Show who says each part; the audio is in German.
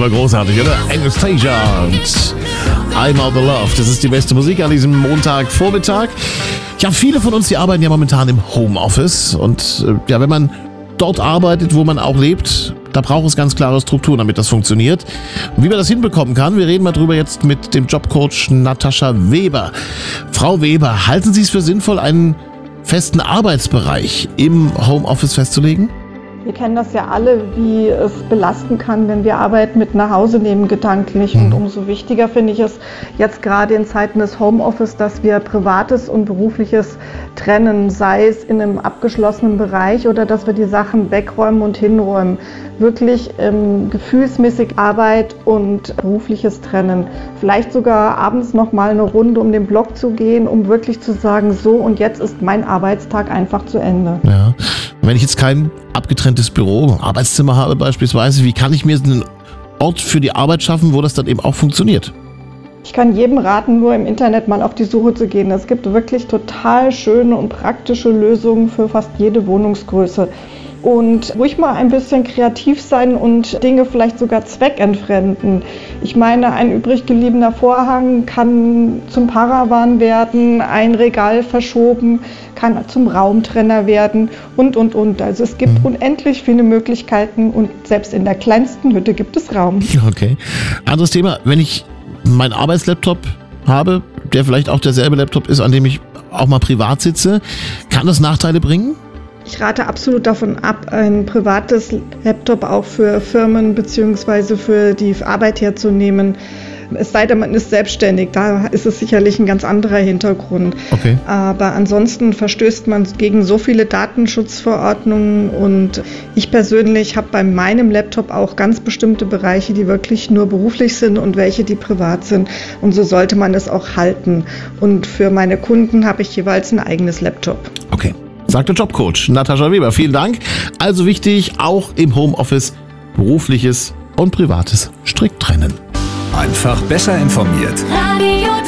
Speaker 1: doch großartig, oder? Anastasia und I'm Out the Love. Das ist die beste Musik an diesem Montagvormittag. Ja, viele von uns, die arbeiten ja momentan im Homeoffice. Und ja, wenn man dort arbeitet, wo man auch lebt, da braucht es ganz klare Strukturen, damit das funktioniert. Und wie man das hinbekommen kann, wir reden mal drüber jetzt mit dem Jobcoach Natascha Weber. Frau Weber, halten Sie es für sinnvoll, einen festen Arbeitsbereich im Homeoffice festzulegen?
Speaker 2: Wir kennen das ja alle, wie es belasten kann, wenn wir Arbeit mit nach Hause nehmen, gedanklich. Und umso wichtiger finde ich es jetzt gerade in Zeiten des Homeoffice, dass wir Privates und Berufliches trennen, sei es in einem abgeschlossenen Bereich oder dass wir die Sachen wegräumen und hinräumen. Wirklich gefühlsmäßig Arbeit und Berufliches trennen. Vielleicht sogar abends noch mal eine Runde um den Block zu gehen, um wirklich zu sagen, so und jetzt ist mein Arbeitstag einfach zu Ende.
Speaker 1: Ja. Wenn ich jetzt kein abgetrenntes Büro, Arbeitszimmer habe beispielsweise, wie kann ich mir einen Ort für die Arbeit schaffen, wo das dann eben auch funktioniert?
Speaker 2: Ich kann jedem raten, nur im Internet mal auf die Suche zu gehen. Es gibt wirklich total schöne und praktische Lösungen für fast jede Wohnungsgröße. Und ruhig mal ein bisschen kreativ sein und Dinge vielleicht sogar zweckentfremden. Ich meine, ein übrig gebliebener Vorhang kann zum Paravan werden, ein Regal verschoben, kann zum Raumtrenner werden und. Also es gibt unendlich viele Möglichkeiten und selbst in der kleinsten Hütte gibt es Raum.
Speaker 1: Okay. Anderes Thema, wenn ich meinen Arbeitslaptop habe, der vielleicht auch derselbe Laptop ist, an dem ich auch mal privat sitze, kann das Nachteile bringen?
Speaker 2: Ich rate absolut davon ab, ein privates Laptop auch für Firmen bzw. für die Arbeit herzunehmen. Es sei denn, man ist selbstständig, da ist es sicherlich ein ganz anderer Hintergrund.
Speaker 1: Okay.
Speaker 2: Aber ansonsten verstößt man gegen so viele Datenschutzverordnungen und ich persönlich habe bei meinem Laptop auch ganz bestimmte Bereiche, die wirklich nur beruflich sind und welche, die privat sind. Und so sollte man es auch halten. Und für meine Kunden habe ich jeweils ein eigenes Laptop.
Speaker 1: Okay. Sagt der Jobcoach Natascha Weber. Vielen Dank. Also wichtig, auch im Homeoffice berufliches und privates strikt trennen.
Speaker 3: Einfach besser informiert.
Speaker 4: Radio